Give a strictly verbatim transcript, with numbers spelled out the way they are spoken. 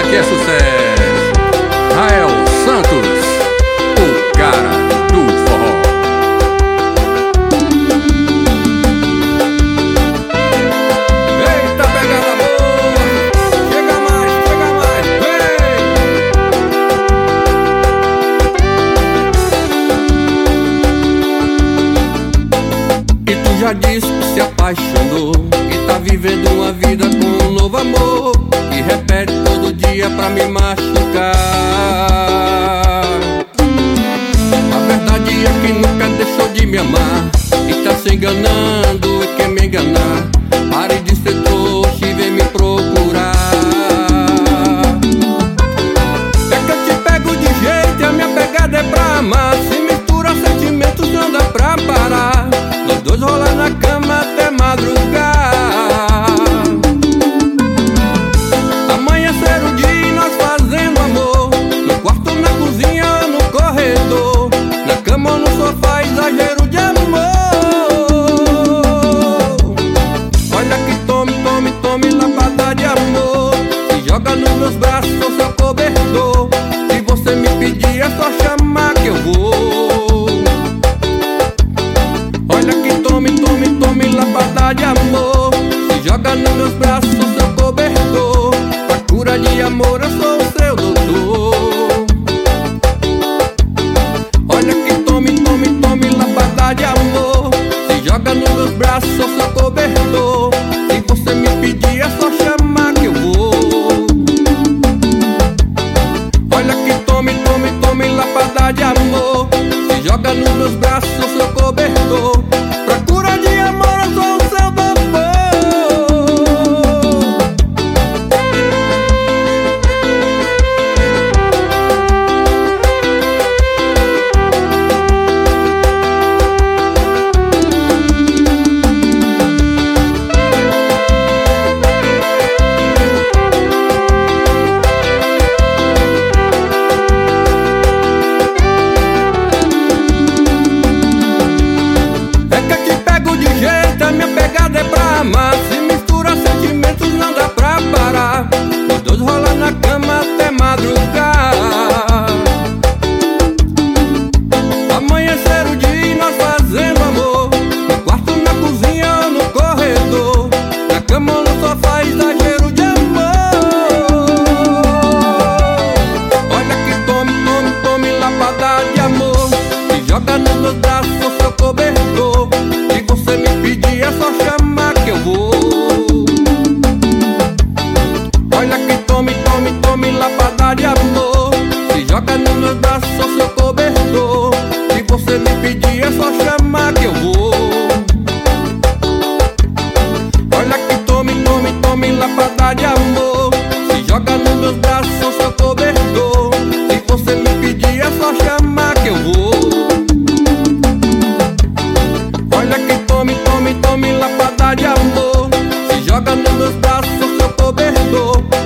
que é sucesso. Rael Santos, o cara do forró. Eita, pegada boa, chega mais, chega mais, vem! E tu já disse que se apaixonou e tá vivendo uma vida com um novo amor, e repete todo dia pra me machucar. A verdade é que nunca deixou de me amar e tá se enganando, e quer me enganar. Pare de ser trouxa e vem me procurar. É que eu te pego de jeito e a minha pegada é pra amar. Se mistura sentimentos não dá pra parar. Nós dois rolar na cama até madrugar. Amanhecer o dia e nós fazendo amor, no quarto, na cozinha ou no corredor, na cama ou no sofá, exagero de amor. Olha que tome, tome, tome lapada de amor, se joga nos meus braços, sou seu cobertor. Se você me pedir é só chamar que eu vou. Olha que tome, tome, tome lapada de amor, se joga nos meus braços, sou seu cobertor. Pra cura de amor eu sou o seu doutor. Olha que tome, tome, tome lapada de amor, se joga nos meus braços, sou seu cobertor. Se você me pedir é só chamar que eu vou. Olha que tome, tome, tome lapada de amor, se joga nos meus braços, sou seu cobertor. Pra cura de amor eu sou o seu doutor. Se mistura sentimentos não dá pra parar. Nós dois rolar na cama até madrugar. Amanhecer o dia e nós fazendo amor, no quarto, na cozinha ou no corredor, na cama ou no sofá, exagero de amor. Olha que tome, tome, tome lapada de amor, se joga nos meus braços, sou seu cobertor. Se você me pedir é só chamar que eu vou. Olha que tome, tome, tome lapada de amor, se joga nos meus braços, sou seu cobertor. Se você me pedir é só chamar que eu vou. Olha que tome, tome, tome lapada de amor, se joga nos meus braços, sou seu cobertor. Se você me pedir é só chamar que eu vou. Olha que tome, tome, tome lapada de amor, se joga nos meus braços, sou seu cobertor.